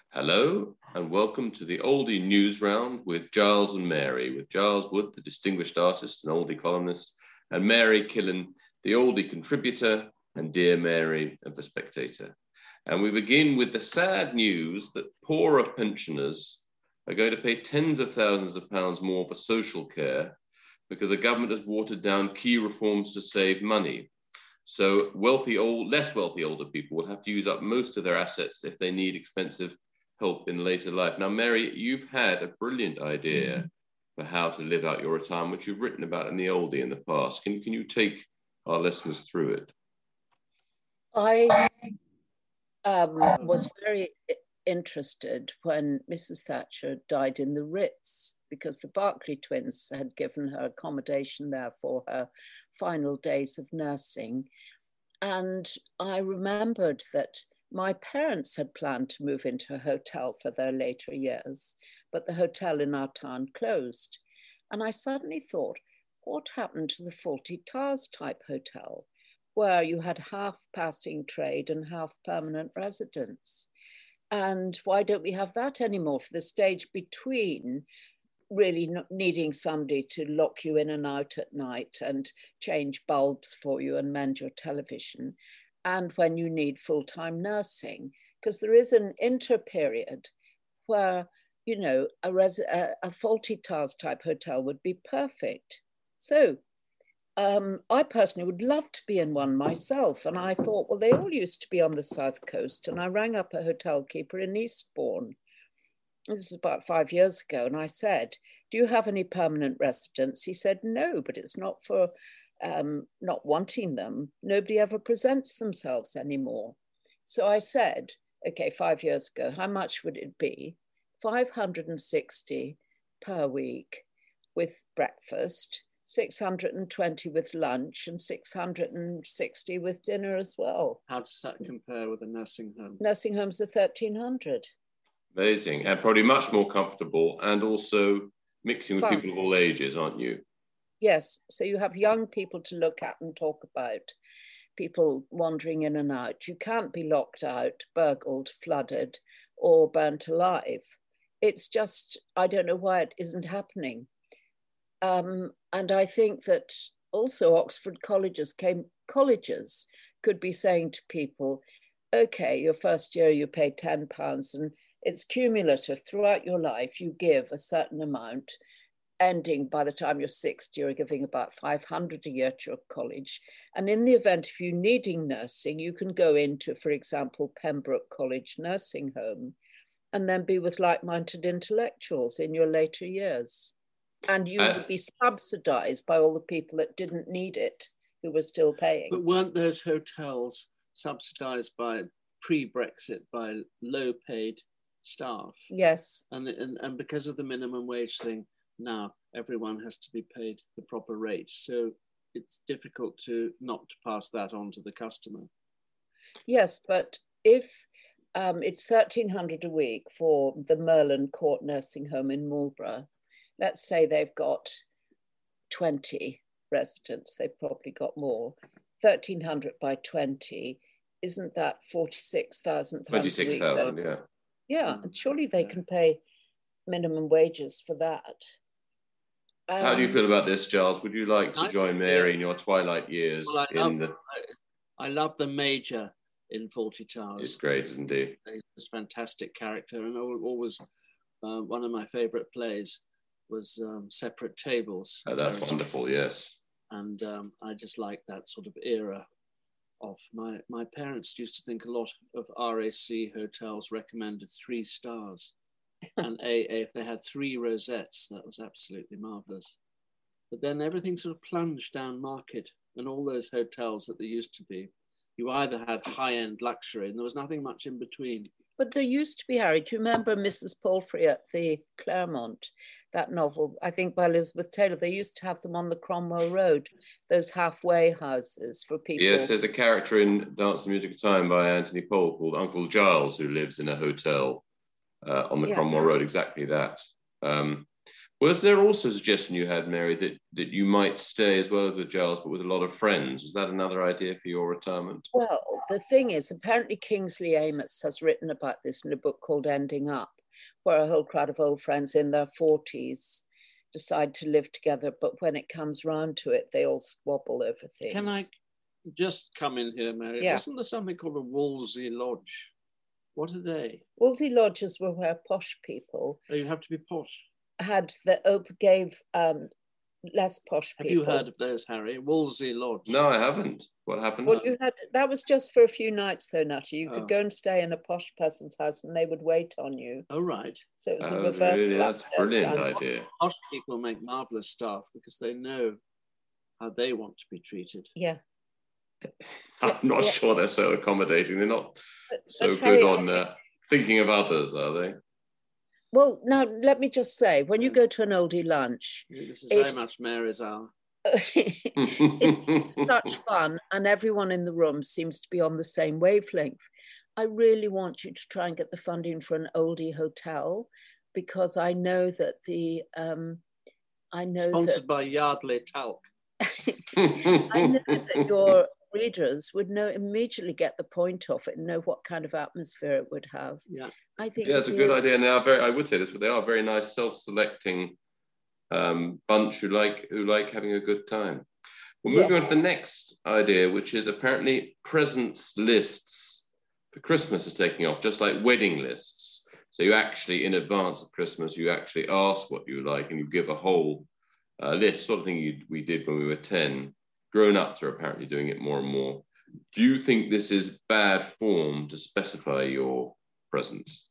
Hello and welcome to the Oldie News Round with Giles and Mary, with Giles Wood, the distinguished artist and oldie columnist, and Mary Killen, the oldie contributor and dear Mary of The Spectator. And we begin with the sad news that poorer pensioners are going to pay tens of thousands of pounds more for social care because the government has watered down key reforms to save money. So less wealthy older people will have to use up most of their assets if they need expensive help in later life. Now, Mary, you've had a brilliant idea for how to live out your retirement, which you've written about in the oldie in the past. Can you take our listeners through it? I was very interested when Mrs. Thatcher died in the Ritz because the Berkeley twins had given her accommodation there for her final days of nursing. And I remembered that my parents had planned to move into a hotel for their later years, but the hotel in our town closed. And I suddenly thought, what happened to the Fawlty Towers type hotel, where you had half passing trade and half permanent residence? And why don't we have that anymore for the stage between really needing somebody to lock you in and out at night and change bulbs for you and mend your television, and when you need full-time nursing? Because there is an interperiod where, you know, a Fawlty Towers type hotel would be perfect. So I personally would love to be in one myself. And I thought, well, they all used to be on the South Coast. And I rang up a hotel keeper in Eastbourne. This is about 5 years ago. And I said, do you have any permanent residents? He said, no, but it's not for not wanting them. Nobody ever presents themselves anymore. So I said, okay, 5 years ago, how much would it be? 560 per week with breakfast, 620 with lunch, and 660 with dinner as well. How does that compare with a nursing home? Nursing homes are 1,300. Amazing, and probably much more comfortable, and also mixing with people of all ages, aren't you? Yes, so you have young people to look at and talk about, people wandering in and out. You can't be locked out, burgled, flooded, or burnt alive. It's just, I don't know why it isn't happening. And I think that also Oxford colleges could be saying to people, okay, your first year you pay £10 and it's cumulative throughout your life. You give a certain amount, ending by the time you're 60, you're giving about 500 a year to your college. And in the event of you needing nursing, you can go into, for example, Pembroke College Nursing Home, and then be with like-minded intellectuals in your later years. And you would be subsidized by all the people that didn't need it, who were still paying. But weren't those hotels subsidized by pre-Brexit by low-paid staff? Yes. And because of the minimum wage thing, now everyone has to be paid the proper rate. So it's difficult not to pass that on to the customer. Yes, but if it's 1,300 a week for the Merlin Court Nursing Home in Marlborough, let's say they've got 20 residents, they've probably got more. 1,300 by 20, isn't that £46,000? 26,000, yeah. Yeah, and surely they can pay minimum wages for that. How do you feel about this, Giles? Would you like to join Mary in your twilight years? Well, I love the Major in Fawlty Towers. It's great, isn't he? He's a fantastic character, and always one of my favourite plays was Separate Tables. Oh, that's wonderful, yes. And I just like that sort of era of my parents used to think a lot of RAC hotels recommended 3 stars. And if they had 3 rosettes, that was absolutely marvellous. But then everything sort of plunged down market, and all those hotels that there used to be, you either had high-end luxury and there was nothing much in between. But there used to be, Harry, do you remember Mrs. Palfrey at the Claremont, that novel, I think by Elizabeth Taylor? They used to have them on the Cromwell Road, those halfway houses for people. Yes, there's a character in Dance and Music of Time by Anthony Pohl called Uncle Giles, who lives in a hotel on the Cromwell Road, exactly that. Was there also a suggestion you had, Mary, that you might stay as well with Giles, but with a lot of friends? Was that another idea for your retirement? Well, the thing is, apparently Kingsley Amis has written about this in a book called Ending Up, where a whole crowd of old friends in their 40s decide to live together, but when it comes round to it, they all squabble over things. Can I just come in here, Mary? Yeah. Wasn't there something called a Wolsey Lodge? What are they? Wolsey lodges were where posh people Oh, you have to be posh. gave less posh people. Have you heard of those, Harry? Wolsey Lodge. No, I haven't. What happened? Well, that was just for a few nights, though, Nutty. You could Oh. go and stay in a posh person's house, and they would wait on you. Oh, right. So it was a Oh, reverse. really? That's a brilliant downstairs. idea. Posh people make marvelous staff because they know how they want to be treated. Yeah. I'm not sure they're so accommodating. They're not so Harry, good on thinking of others, are they? Well, now let me just say, when you go to an oldie lunch, This is very much Mary's hour. it's such fun, and everyone in the room seems to be on the same wavelength. I really want you to try and get the funding for an oldie hotel, because I know that Sponsored by Yardley Talc. I know that your readers would immediately get the point of it and know what kind of atmosphere it would have. Yeah, I think it's a good idea. And they are I would say this, but they are a very nice self-selecting bunch who like having a good time. We're moving on to the next idea, which is apparently presents lists for Christmas are taking off, just like wedding lists. So you actually, in advance of Christmas, you actually ask what you like and you give a whole list, sort of thing we did when we were 10. Grown-ups are apparently doing it more and more. Do you think this is bad form to specify your presents?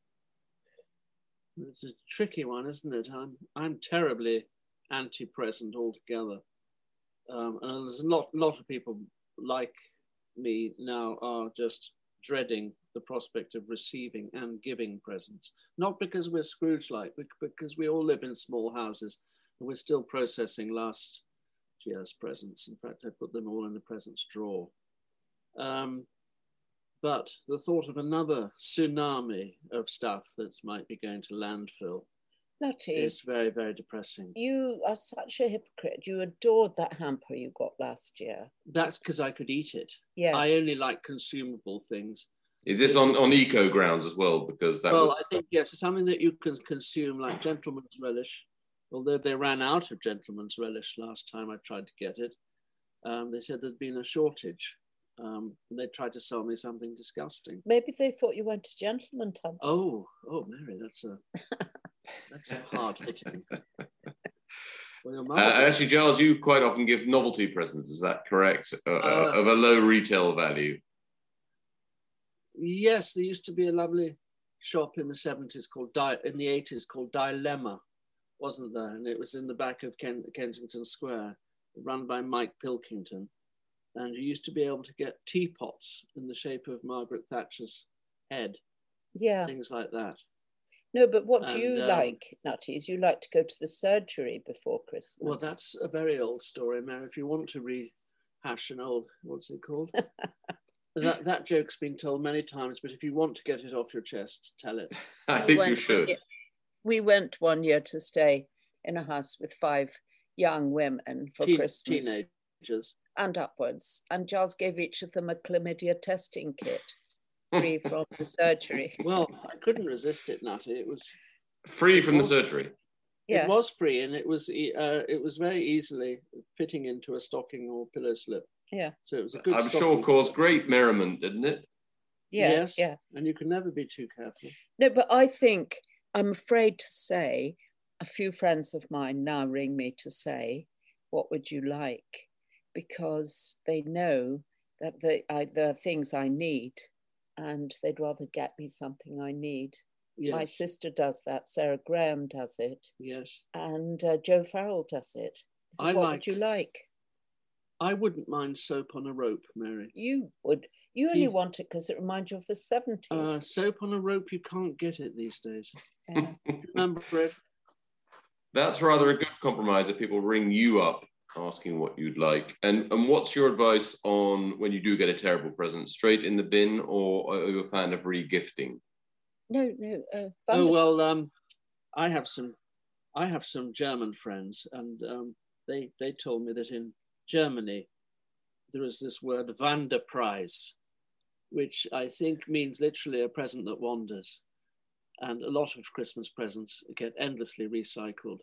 It's a tricky one, isn't it? I'm terribly anti-present altogether. And there's a lot of people like me now are just dreading the prospect of receiving and giving presents. Not because we're Scrooge-like, but because we all live in small houses and we're still processing last year's presents. In fact, I put them all in the presents drawer. But the thought of another tsunami of stuff that might be going to landfill is very, very depressing. You are such a hypocrite. You adored that hamper you got last year. That's because I could eat it. Yes. I only like consumable things. Is this on eco grounds as well? Because that I think, yes, it's something that you can consume, like gentleman's relish. Although they ran out of gentleman's relish last time I tried to get it. They said there'd been a shortage. And they tried to sell me something disgusting. Maybe they thought you went to gentleman tubs. Oh, Mary, that's a hard hitting. Well, actually, Giles, you quite often give novelty presents. Is that correct? Of a low retail value. Yes, there used to be a lovely shop in the 70s in the 80s called Dilemma, wasn't there? And it was in the back of Kensington Square, run by Mike Pilkington. And you used to be able to get teapots in the shape of Margaret Thatcher's head. Yeah. Things like that. No, but what do you like, Nutties? You like to go to the surgery before Christmas. Well, that's a very old story, Mary. If you want to rehash an old, what's it called? that joke's been told many times, but if you want to get it off your chest, tell it. I think you should. We went one year to stay in a house with 5 young women for Christmas. Teenagers. And upwards. And Giles gave each of them a chlamydia testing kit, free from the surgery. Well, I couldn't resist it, Nutty. It was free from the surgery. Yeah. It was free, and it was very easily fitting into a stocking or pillow slip. Yeah. So it was a good. I'm sure caused great merriment, didn't it? Yeah. Yes. Yeah. And you can never be too careful. No, but I think I'm afraid to say, a few friends of mine now ring me to say, "What would you like?" Because they know that there are things I need, and they'd rather get me something I need. Yes. My sister does that. Sarah Graham does it. Yes. And Joe Farrell does it. So what would you like? I wouldn't mind soap on a rope, Mary. You would. You only want it because it reminds you of the 70s. Soap on a rope, you can't get it these days. Yeah. Remember it? That's rather a good compromise if people ring you up asking what you'd like. And what's your advice on when you do get a terrible present? Straight in the bin, or are you a fan of re-gifting? No. I have some I have some German friends, and they told me that in Germany there is this word Wanderpreis, which I think means literally a present that wanders. And a lot of Christmas presents get endlessly recycled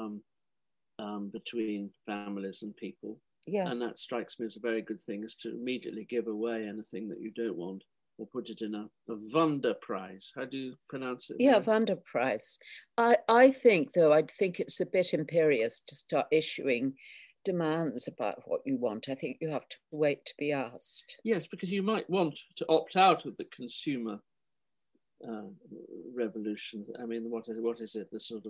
between families and people. Yeah. And that strikes me as a very good thing, is to immediately give away anything that you don't want, or put it in a Wanderpreis. How do you pronounce it? Yeah, Wanderpreis. I think, though, I'd think it's a bit imperious to start issuing demands about what you want. I think you have to wait to be asked. Yes, because you might want to opt out of the consumer revolution. I mean, what is it? The sort of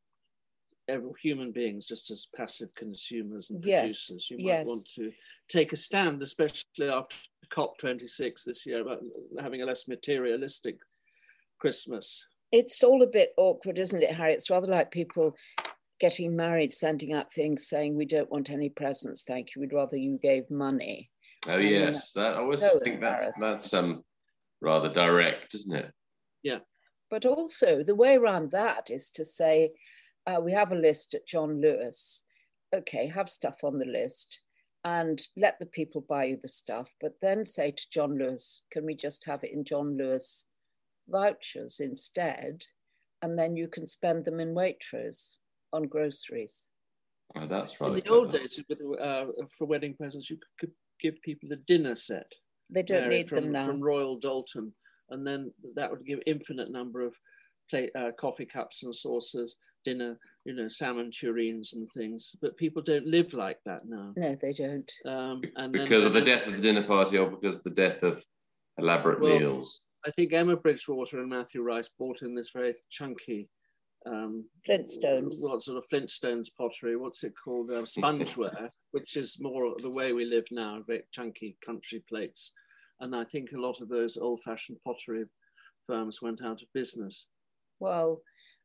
human beings just as passive consumers and producers. You might want to take a stand, especially after COP26 this year, about having a less materialistic Christmas. It's all a bit awkward, isn't it, Harry? It's rather like people getting married, sending out things saying, we don't want any presents, thank you, we'd rather you gave money. Oh, yes. I always think that's rather direct, isn't it? Yeah. But also the way around that is to say, we have a list at John Lewis. Okay, have stuff on the list and let the people buy you the stuff, but then say to John Lewis, can we just have it in John Lewis vouchers instead? And then you can spend them in Waitrose on groceries. Oh, that's right. In the old days, for wedding presents, you could give people a dinner set. They don't need them now. From Royal Dalton. And then that would give infinite number of coffee cups and saucers, dinner, salmon tureens and things. But people don't live like that now. No, they don't. Because of the death of the dinner party, or because of the death of elaborate meals? I think Emma Bridgewater and Matthew Rice bought in this very chunky Flintstones. What sort of Flintstones pottery? What's it called? Spongeware, which is more the way we live now, very chunky country plates. And I think a lot of those old-fashioned pottery firms went out of business. Well,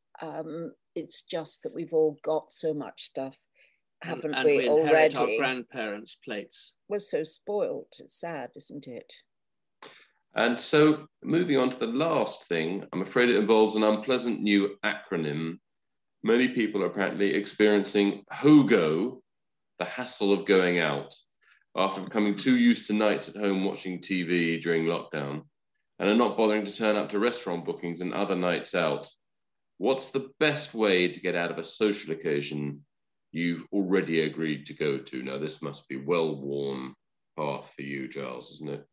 it's just that we've all got so much stuff, haven't and we inherit already? Our grandparents' plates. We're so spoiled. It's sad, isn't it? And so moving on to the last thing, I'm afraid it involves an unpleasant new acronym. Many people are apparently experiencing HOGO, the hassle of going out, after becoming too used to nights at home watching TV during lockdown, and are not bothering to turn up to restaurant bookings and other nights out. What's the best way to get out of a social occasion you've already agreed to go to? Now, this must be well-worn path for you, Giles, isn't it?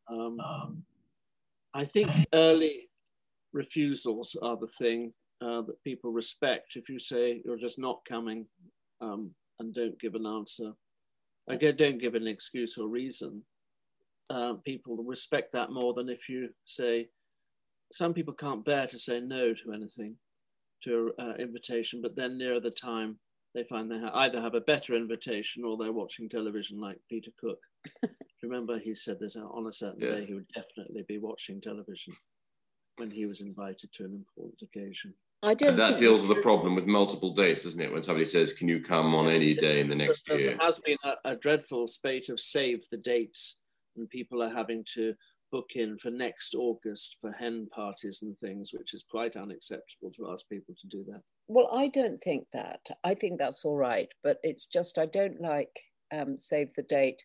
I think early refusals are the thing that people respect. If you say you're just not coming and don't give an answer, don't give an excuse or reason, people respect that more than if you say, some people can't bear to say no to anything, to an invitation, but then near the time they find they either have a better invitation or they're watching television, like Peter Cook. Remember, he said that on a certain day he would definitely be watching television when he was invited to an important occasion. And that deals with the problem with multiple dates, doesn't it? When somebody says, can you come on any day in the next year? There has been a dreadful spate of save the dates, and people are having to book in for next August for hen parties and things, which is quite unacceptable to ask people to do that. Well, I don't think that. I think that's all right, but it's just I don't like save the date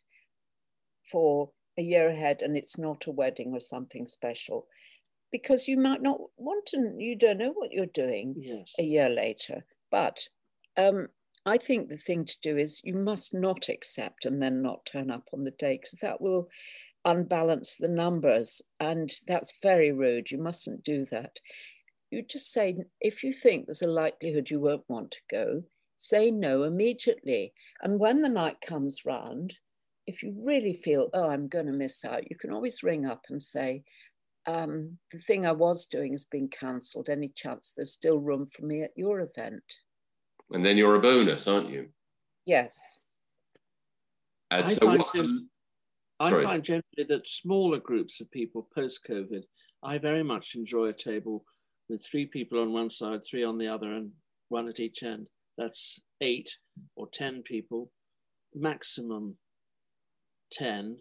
for a year ahead and it's not a wedding or something special, because you might not want to, you don't know what you're doing a year later. But I think the thing to do is you must not accept and then not turn up on the day, because that will unbalance the numbers, and that's very rude. You mustn't do that. You just say, if you think there's a likelihood you won't want to go, say no immediately. And when the night comes round, if you really feel, oh, I'm going to miss out, you can always ring up and say, the thing I was doing has been cancelled. Any chance there's still room for me at your event? And then you're a bonus, aren't you? Yes. And I find generally that smaller groups of people post-COVID, I very much enjoy a table with 3 people on one side, 3 on the other, and 1 at each end. That's 8 or 10 people, maximum 10,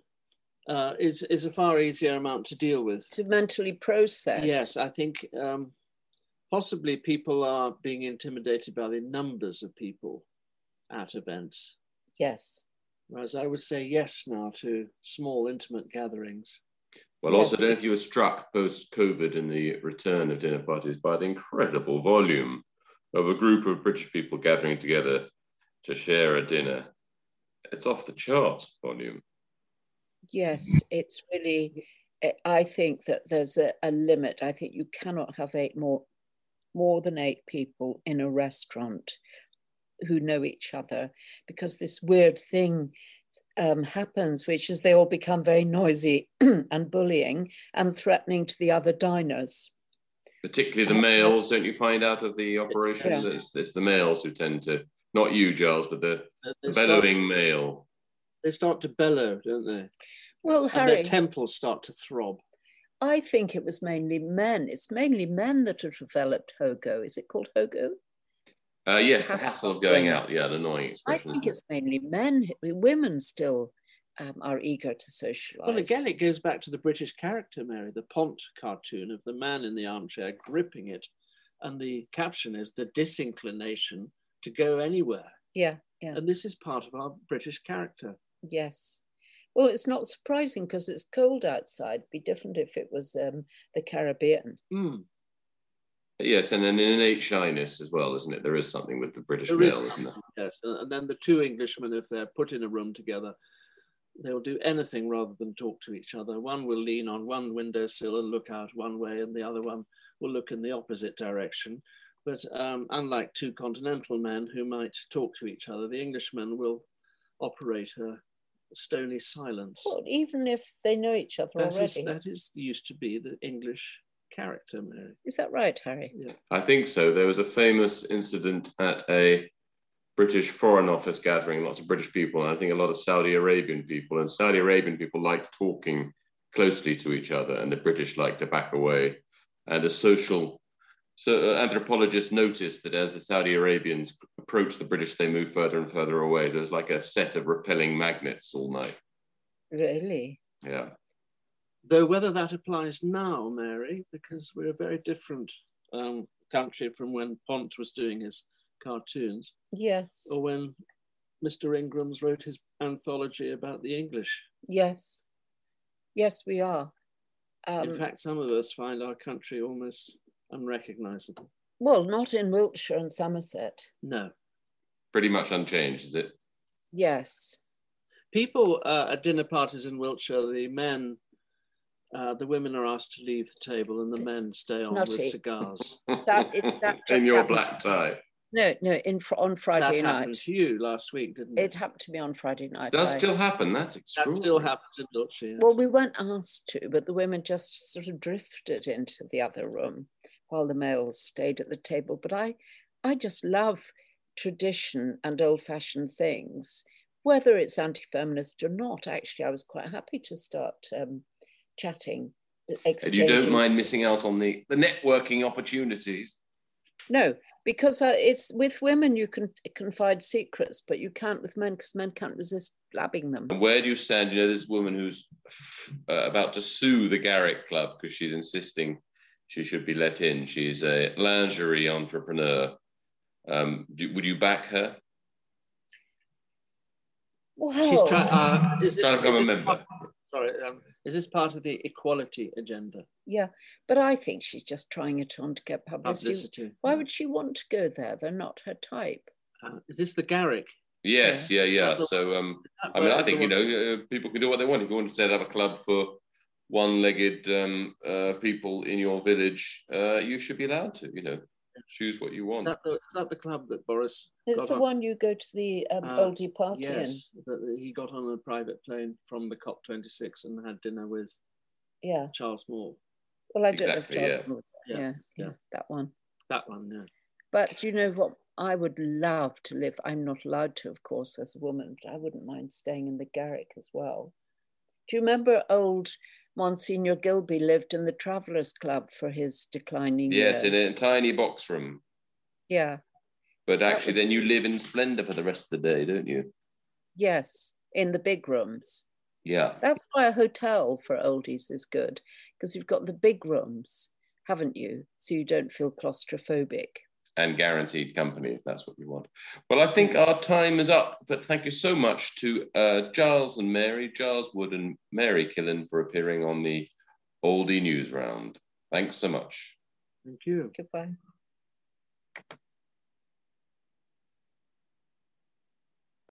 is a far easier amount to deal with. To mentally process. Yes, I think Possibly people are being intimidated by the numbers of people at events. Yes. Whereas I would say yes now to small, intimate gatherings. Well, Yes. also, I don't know if you were struck post-COVID in the return of dinner parties by the incredible volume of a group of British people gathering together to share a dinner. It's off the charts volume. Yes, it's really, I think that there's a limit. I think you cannot have more than 8 people in a restaurant who know each other, because this weird thing happens, which is they all become very noisy and bullying and threatening to the other diners. Particularly the males, don't you find out of the operation? Yeah. It's the males who tend to, not you, Giles, but the bellowing male. They start to bellow, don't they? Well, Harry, and their temples start to throb. I think it was mainly men. It's mainly men that have developed hogo. Is it called hogo? Yes, the hassle of going out. Yeah, an annoying expression. I think it's mainly men. Women still are eager to socialise. Well, again, it goes back to the British character, Mary, the Pont cartoon of the man in the armchair gripping it. And the caption is the disinclination to go anywhere. Yeah, yeah. And this is part of our British character. Yes. Well, it's not surprising because it's cold outside. It'd be different if it was the Caribbean. Mm. Yes, and an innate shyness as well, isn't it? There is something with the British male, isn't there? Yes, and then the 2 Englishmen, if they're put in a room together, they'll do anything rather than talk to each other. One will lean on one windowsill and look out one way, and the other one will look in the opposite direction. But unlike 2 continental men who might talk to each other, the Englishman will operate a stony silence. Well, even if they know each other already. That is used to be the English character, Mary. Is that right, Harry? Yeah. I think so. There was a famous incident at a British Foreign Office gathering, lots of British people, and I think a lot of Saudi Arabian people. And Saudi Arabian people like talking closely to each other, and the British like to back away. And anthropologists noticed that as the Saudi Arabians approach the British, they move further and further away. There's like a set of repelling magnets all night. Really? Yeah. Though whether that applies now, Mary, because we're a very different country from when Pont was doing his cartoons. Yes. Or when Mr. Ingrams wrote his anthology about the English. Yes. Yes, we are. In fact, some of us find our country almost unrecognisable. Well, not in Wiltshire and Somerset. No. Pretty much unchanged, is it? Yes. People at dinner parties in Wiltshire, the women are asked to leave the table and the men stay on with cigars. In your black tie. No, on Friday night. That happened to you last week, didn't it? It happened to me on Friday night. Does still happen? That's extraordinary. That still happens in Wiltshire. Yes. Well, we weren't asked to, but the women just sort of drifted into the other room while the males stayed at the table. But I just love tradition and old-fashioned things, whether it's anti-feminist or not. Actually, I was quite happy to start chatting, exchanging. And you don't mind missing out on the networking opportunities? No, because it's with women you can confide secrets, but you can't with men because men can't resist blabbing them. And where do you stand? You know, this woman who's about to sue the Garrick Club because she's insisting she should be let in. She's a lingerie entrepreneur. Would you back her? Well, she's trying to become a member. Is this part of the equality agenda? Yeah, but I think she's just trying it on to get publicity. Why would she want to go there? They're not her type. Is this the Garrick? Yes, yeah. So, I mean, I think, people can do what they want. If you want to set up a club for one-legged people in your village, you should be allowed to, choose what you want. Is that the club that Boris It's the one you go to the oldie party in. Yes, but he got on a private plane from the COP26 and had dinner with Charles Moore. Well, I did have Charles Moore. Yeah, that one. That one, yeah. But do you know what? I would love to live. I'm not allowed to, of course, as a woman, but I wouldn't mind staying in the Garrick as well. Do you remember old Monsignor Gilby lived in the Travellers Club for his declining years? Yes, in a tiny box room. Yeah. But actually, then you live in splendour for the rest of the day, don't you? Yes, in the big rooms. Yeah. That's why a hotel for oldies is good, because you've got the big rooms. haven't you? So you don't feel claustrophobic. And guaranteed company, if that's what you want. Well, I think our time is up, but thank you so much to Giles and Mary, Giles Wood and Mary Killen, for appearing on the Oldie News Round. Thanks so much. Thank you. Goodbye.